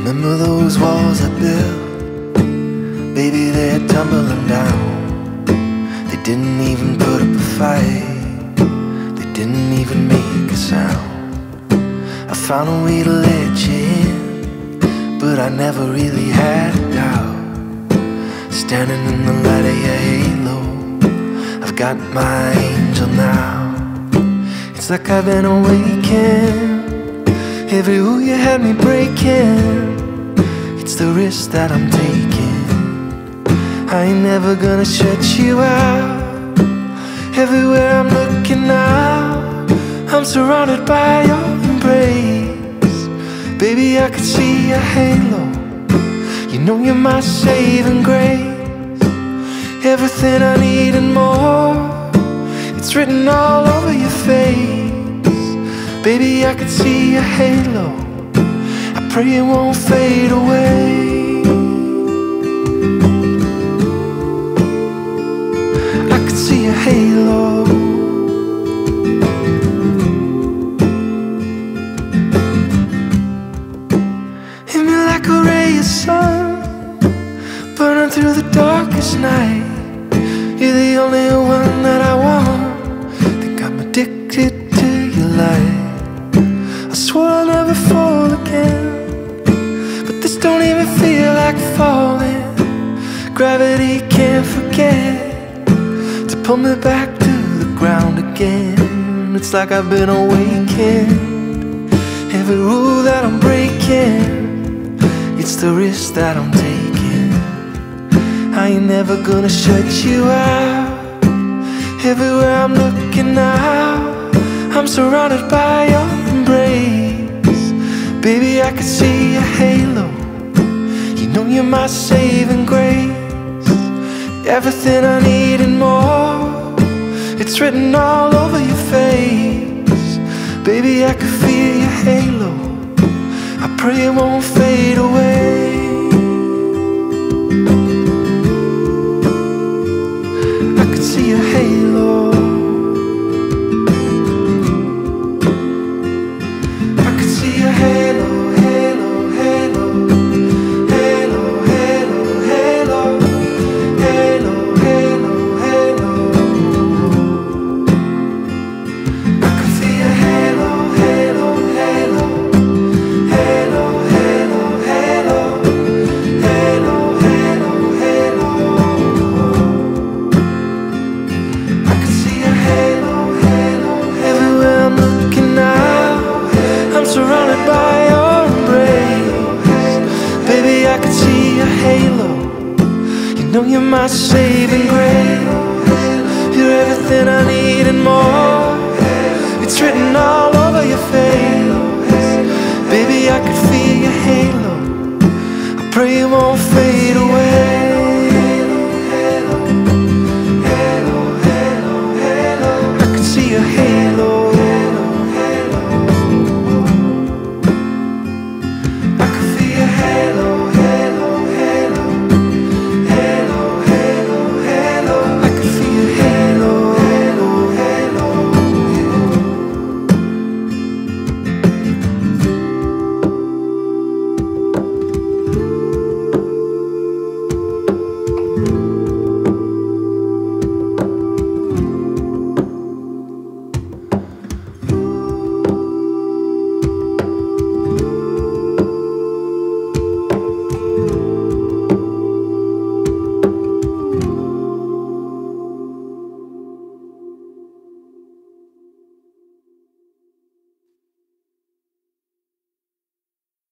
Remember those walls I built? Baby, they're tumbling down. They didn't even put up a fight. They didn't even make a sound. I found a way to let you in, but I never really had a doubt. Standing in the light of your halo, I've got my angel now. It's like I've been awakened. Every ooh you had me breaking. It's the risk that I'm taking. I ain't never gonna shut you out. Everywhere I'm looking now, I'm surrounded by your embrace. Baby, I can see your halo. You know you're my saving grace. Everything I need and more, it's written all over your face. Baby, I can see your halo. I pray it won't fade away. I can see your halo. Hit me like a ray of sun, burning through the darkest night. You're the only one that I want. Think I'm addicted to your light. I swore I'll never fall again, but this don't even feel like falling. Gravity can't forget to pull me back to the ground again. It's like I've been awakened. Every rule that I'm breaking, it's the risk that I'm taking. I ain't never gonna shut you out. Everywhere I'm looking now, I'm surrounded by your embrace. Baby, I can see your halo. You know you're my saving grace. Everything I need and more, it's written all over your face. Baby, I can feel your halo. I pray it won't fade away. I can see your halo. Surrounded by your embrace. Baby, I can see your halo. You know you're my saving grace. You're everything I need and more.